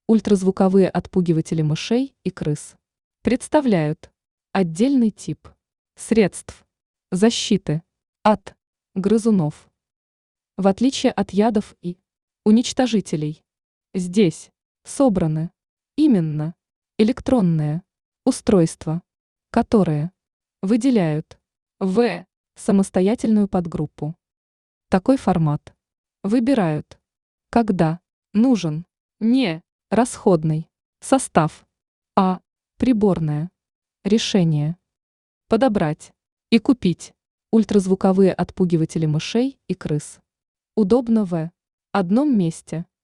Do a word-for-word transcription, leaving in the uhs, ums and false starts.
Ультразвуковые отпугиватели мышей и крыс представляют отдельный тип средств защиты от грызунов. В отличие от ядов и уничтожителей, здесь собраны именно электронные устройства, которые выделяют в самостоятельную подгруппу. Такой формат выбирают, когда нужен не расходный состав, а приборное решение. Подобрать и купить ультразвуковые отпугиватели мышей и крыс удобно в одном месте.